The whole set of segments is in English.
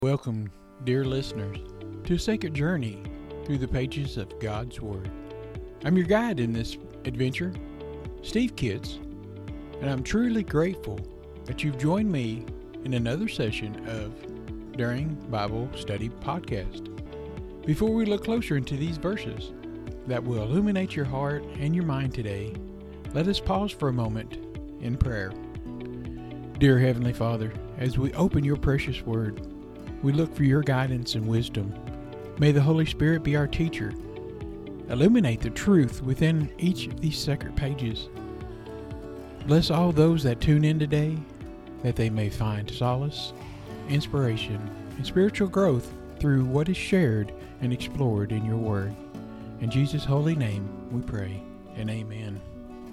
Welcome, dear listeners, to a sacred journey through the pages of God's Word. I'm your guide in this adventure, Steve Kitts, and I'm truly grateful that you've joined me in another session of During Bible Study Podcast. Before we look closer into these verses that will illuminate your heart and your mind today, let us pause for a moment in prayer. Dear Heavenly Father, as we open your precious Word, we look for your guidance and wisdom. May the Holy Spirit be our teacher. Illuminate the truth within each of these sacred pages. Bless all those that tune in today, that they may find solace, inspiration, and spiritual growth through what is shared and explored in your Word. In Jesus' holy name we pray, and amen.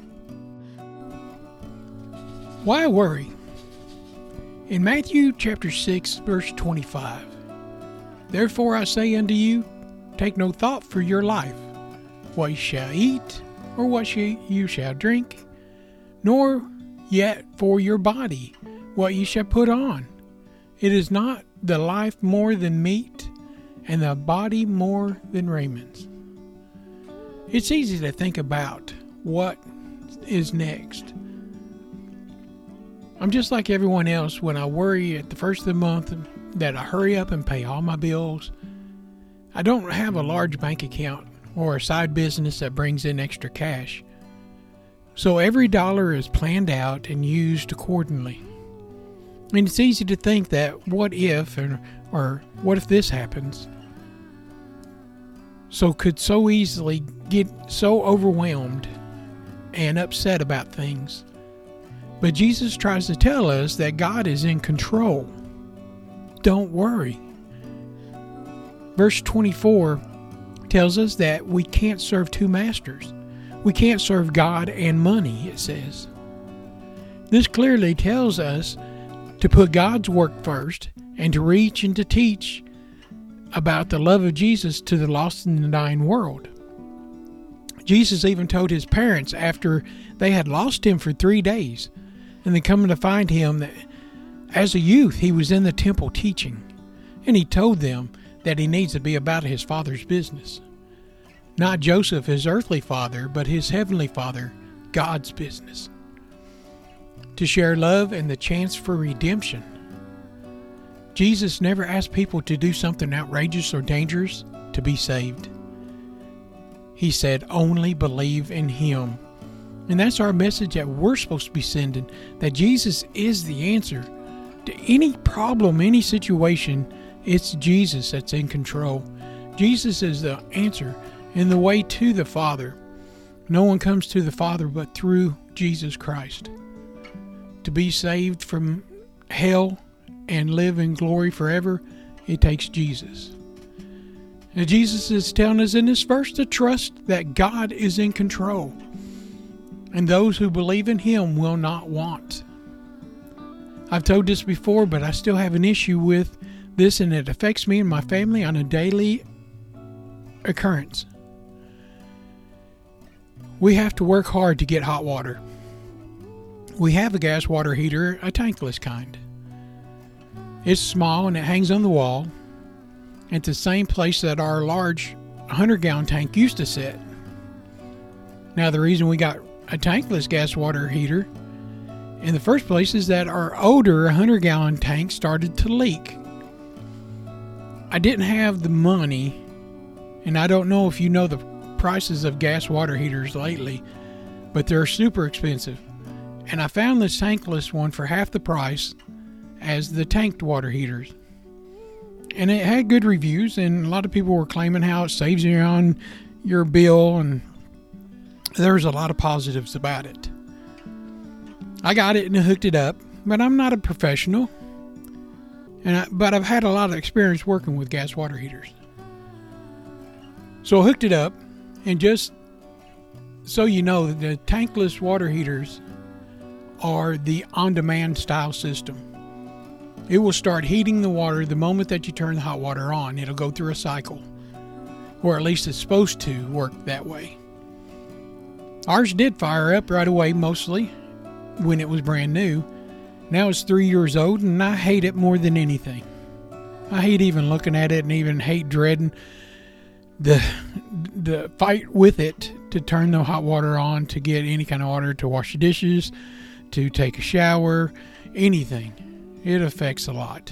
Why worry? In Matthew chapter 6, verse 25, Therefore I say unto you, take no thought for your life, what you shall eat, or what you shall drink, nor yet for your body, what you shall put on. It is not the life more than meat, and the body more than raiment. It's easy to think about what is next. I'm just like everyone else when I worry at the first of the month that I hurry up and pay all my bills. I don't have a large bank account or a side business that brings in extra cash. So every dollar is planned out and used accordingly. And it's easy to think that what if or what if this happens? So could so easily get so overwhelmed and upset about things. But Jesus tries to tell us that God is in control. Don't worry. Verse 24 tells us that we can't serve two masters. We can't serve God and money, it says. This clearly tells us to put God's work first and to reach and to teach about the love of Jesus to the lost and the dying world. Jesus even told his parents after they had lost him for 3 days, and then coming to find him that as a youth he was in the temple teaching, and he told them that he needs to be about his father's business. Not Joseph, his earthly father, but his heavenly Father, God's business. To share love and the chance for redemption. Jesus never asked people to do something outrageous or dangerous to be saved. He said, only believe in him. And that's our message that we're supposed to be sending, that Jesus is the answer to any problem, any situation. It's Jesus that's in control. Jesus is the answer and the way to the Father. No one comes to the Father but through Jesus Christ. To be saved from hell and live in glory forever, it takes Jesus. Now, Jesus is telling us in this verse to trust that God is in control. And those who believe in him will not want. I've told this before, but I still have an issue with this, and it affects me and my family on a daily occurrence. We have to work hard to get hot water. We have a gas water heater, a tankless kind. It's small and it hangs on the wall. It's the same place that our large 100-gallon tank used to sit. Now, the reason we got a tankless gas water heater in the first place is that our older 100-gallon tank started to leak. I didn't have the money, and I don't know if you know the prices of gas water heaters lately, but they're super expensive. And I found this tankless one for half the price as the tanked water heaters. And it had good reviews, and a lot of people were claiming how it saves you on your bill, and there's a lot of positives about it. I got it and hooked it up, but I'm not a professional. But I've had a lot of experience working with gas water heaters. So I hooked it up, and just so you know, the tankless water heaters are the on-demand style system. It will start heating the water the moment that you turn the hot water on. It'll go through a cycle, or at least it's supposed to work that way. Ours did fire up right away mostly when it was brand new. Now it's 3 years old, and I hate it more than anything. I hate even looking at it and even hate dreading the fight with it to turn the hot water on to get any kind of water to wash the dishes, to take a shower, anything. It affects a lot.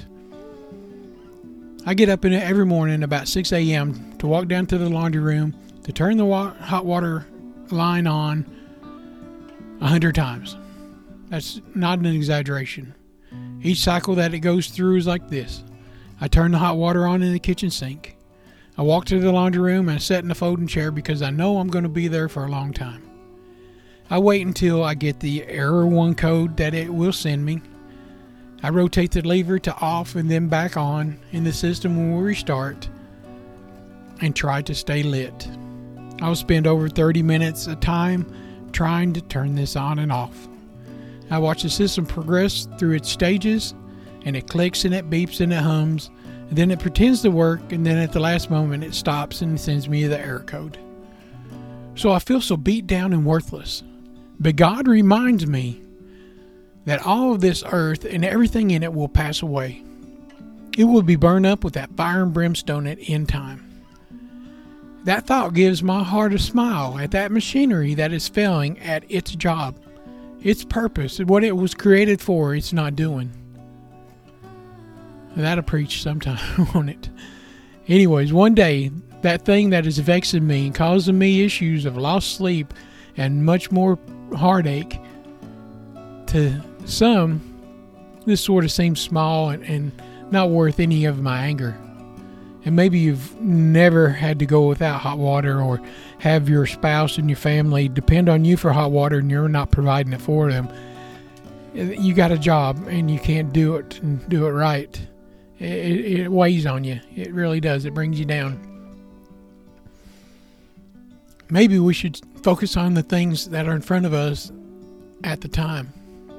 I get up every morning about 6 a.m. to walk down to the laundry room to turn the hot water line on 100 times. That's not an exaggeration. Each cycle that it goes through is like this. I turn the hot water on in the kitchen sink. I walk to the laundry room and sit in the folding chair because I know I'm going to be there for a long time. I wait until I get the error 1 code that it will send me. I rotate the lever to off and then back on, and the system will restart and try to stay lit. I'll spend over 30 minutes a time trying to turn this on and off. I watch the system progress through its stages, and it clicks and it beeps and it hums, and then it pretends to work, and then at the last moment it stops and sends me the error code. So I feel so beat down and worthless. But God reminds me that all of this earth and everything in it will pass away. It will be burned up with that fire and brimstone at end time. That thought gives my heart a smile at that machinery that is failing at its job, its purpose, what it was created for, it's not doing. That'll preach sometime on it. Anyways, one day, that thing that is vexing me and causing me issues of lost sleep and much more heartache, to some, this sort of seems small and not worth any of my anger. And maybe you've never had to go without hot water, or have your spouse and your family depend on you for hot water and you're not providing it for them. You got a job and you can't do it and do it right. It weighs on you. It really does. It brings you down. Maybe we should focus on the things that are in front of us at the time.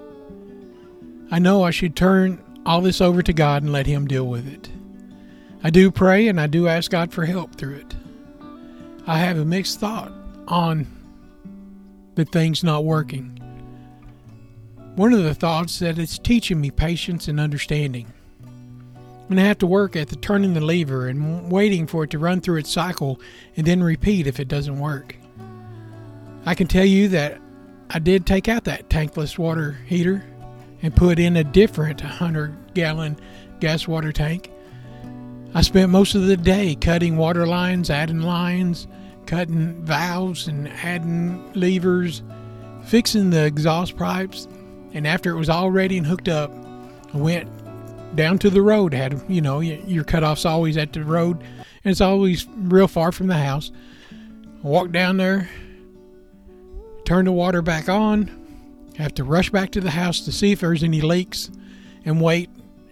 I know I should turn all this over to God and let Him deal with it. I do pray and I do ask God for help through it. I have a mixed thought on the things not working. One of the thoughts that it's teaching me patience and understanding. And I have to work at the turning the lever and waiting for it to run through its cycle and then repeat if it doesn't work. I can tell you that I did take out that tankless water heater and put in a different 100-gallon gas water tank. I spent most of the day cutting water lines, adding lines, cutting valves and adding levers, fixing the exhaust pipes. And after it was all ready and hooked up, I went down to the road. Had, your cutoff's always at the road, and it's always real far from the house. I walked down there, turned the water back on, have to rush back to the house to see if there's any leaks, and wait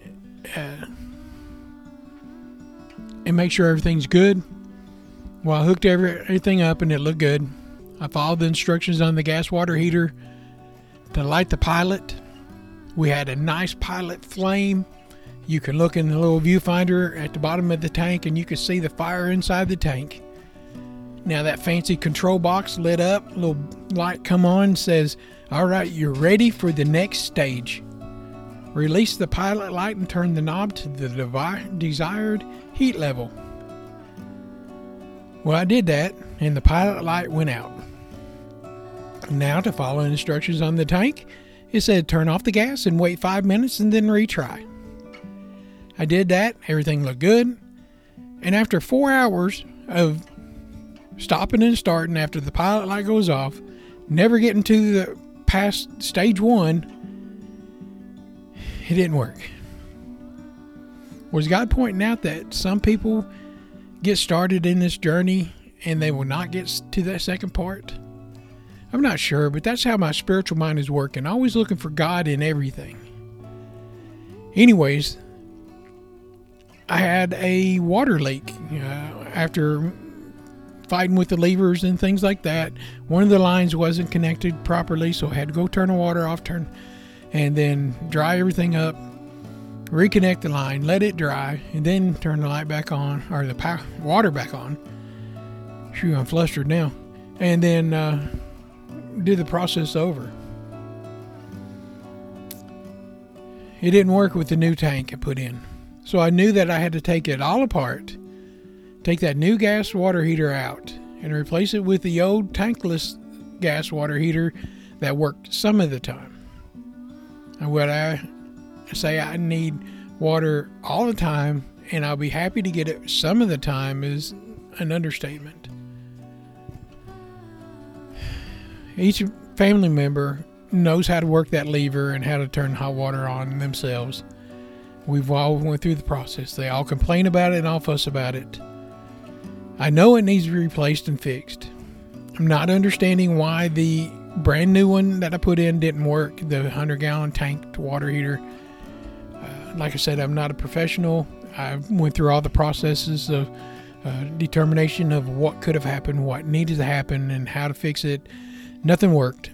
and make sure everything's good. Well, I hooked everything up and it looked good. I followed the instructions on the gas water heater to light the pilot. We had a nice pilot flame. You can look in the little viewfinder at the bottom of the tank and you can see the fire inside the tank. Now that fancy control box lit up, a little light come on, says, "All right, you're ready for the next stage. Release the pilot light and turn the knob to the desired heat level." Well, I did that, and the pilot light went out. Now, to follow instructions on the tank, it said turn off the gas and wait 5 minutes and then retry. I did that. Everything looked good. And after 4 hours of stopping and starting after the pilot light goes off, never getting to the past stage 1, it didn't work. Was God pointing out that some people get started in this journey and they will not get to that second part? I'm not sure, but that's how my spiritual mind is working. Always looking for God in everything. Anyways, I had a water leak after fighting with the levers and things like that. One of the lines wasn't connected properly, so I had to go turn the water off, and then dry everything up, reconnect the line, let it dry, and then turn the light back on, or the water back on. Shoot, I'm flustered now. And then do the process over. It didn't work with the new tank I put in. So I knew that I had to take it all apart, take that new gas water heater out, and replace it with the old tankless gas water heater that worked some of the time. And when I say I need water all the time, and I'll be happy to get it some of the time, is an understatement. Each family member knows how to work that lever and how to turn hot water on themselves. We've all went through the process. They all complain about it and all fuss about it. I know it needs to be replaced and fixed. I'm not understanding why the brand new one that I put in didn't work, the 100-gallon tanked water heater. Like I said, I'm not a professional. I went through all the processes of determination of what could have happened, what needed to happen, and how to fix it. Nothing worked.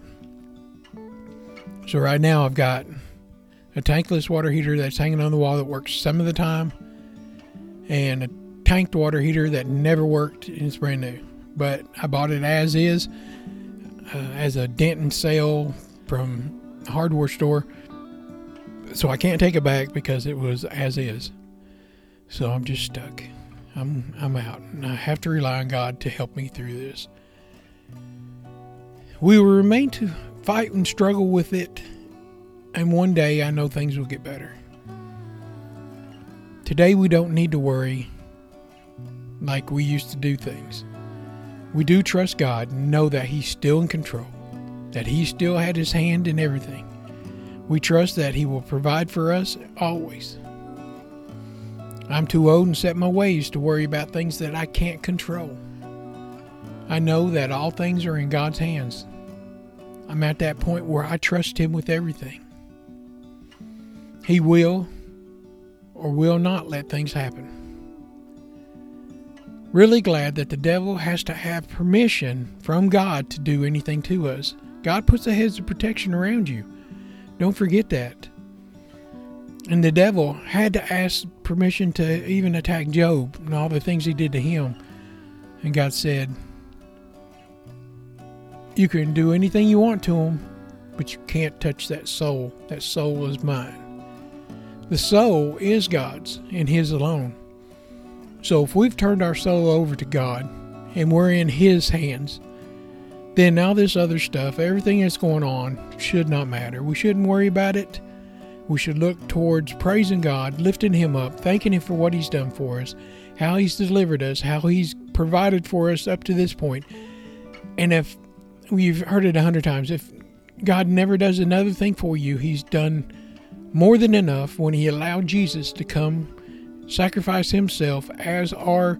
So right now I've got a tankless water heater that's hanging on the wall that works some of the time, and a tanked water heater that never worked, and it's brand new. But I bought it as is, as a dent and sale from a hardware store. So I can't take it back because it was as is. So I'm just stuck. I'm out, and I have to rely on God to help me through this. We will remain to fight and struggle with it, and one day I know things will get better. Today we don't need to worry like we used to do things. We do trust God and know that He's still in control, that He still had His hand in everything. We trust that He will provide for us always. I'm too old and set my ways to worry about things that I can't control. I know that all things are in God's hands. I'm at that point where I trust Him with everything. He will or will not let things happen. Really glad that the devil has to have permission from God to do anything to us. God puts a hedge of protection around you. Don't forget that. And the devil had to ask permission to even attack Job and all the things he did to him. And God said, you can do anything you want to him, but you can't touch that soul. That soul is mine. The soul is God's and His alone. So if we've turned our soul over to God and we're in His hands, then all this other stuff, everything that's going on, should not matter. We shouldn't worry about it. We should look towards praising God, lifting Him up, thanking Him for what He's done for us, how He's delivered us, how He's provided for us up to this point. And if we've heard it 100 times, if God never does another thing for you, He's done more than enough when He allowed Jesus to come sacrifice Himself as our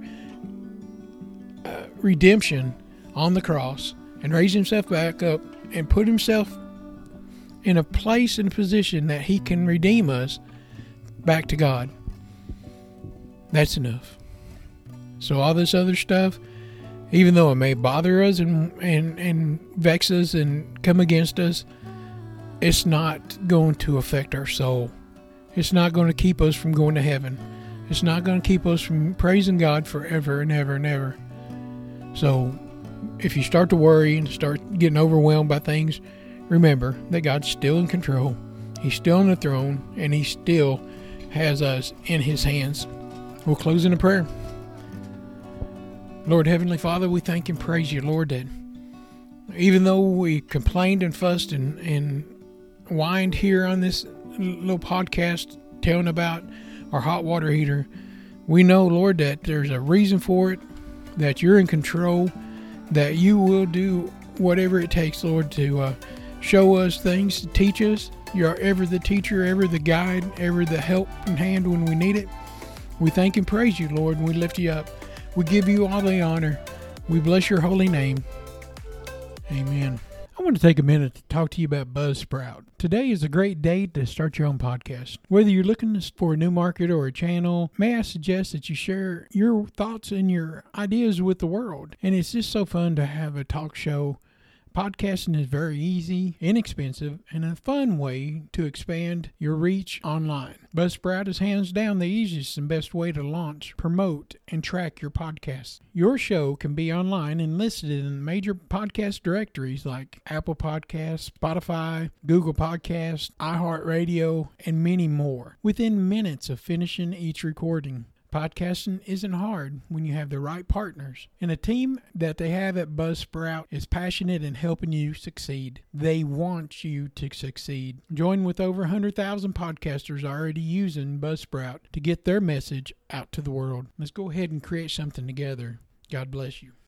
redemption on the cross and raise Himself back up and put Himself in a place and position that He can redeem us back to God. That's enough. So all this other stuff, even though it may bother us and vex us and come against us, it's not going to affect our soul. It's not going to keep us from going to heaven. It's not going to keep us from praising God forever and ever and ever. So if you start to worry and start getting overwhelmed by things, remember that God's still in control. He's still on the throne, and He still has us in His hands. We'll close in a prayer. Lord, Heavenly Father, we thank and praise You, Lord, that even though we complained and fussed and whined here on this little podcast telling about our hot water heater, we know, Lord, that there's a reason for it, that You're in control, that You will do whatever it takes, Lord, to show us things, to teach us. You're ever the teacher, ever the guide, ever the helping hand when we need it. We thank and praise You, Lord, and we lift You up. We give You all the honor. We bless Your holy name. Amen. I want to take a minute to talk to you about Buzzsprout. Today is a great day to start your own podcast. Whether you're looking for a new market or a channel, may I suggest that you share your thoughts and your ideas with the world. And it's just so fun to have a talk show Podcasting is very easy, inexpensive, and a fun way to expand your reach online. Buzzsprout is hands down the easiest and best way to launch, promote, and track your podcast. Your show can be online and listed in major podcast directories like Apple Podcasts, Spotify, Google Podcasts, iHeartRadio, and many more within minutes of finishing each recording. Podcasting isn't hard when you have the right partners, and a team that they have at Buzzsprout is passionate in helping you succeed. They want you to succeed. Join with over 100,000 podcasters already using Buzzsprout to get their message out to the world. Let's go ahead and create something together. God bless you.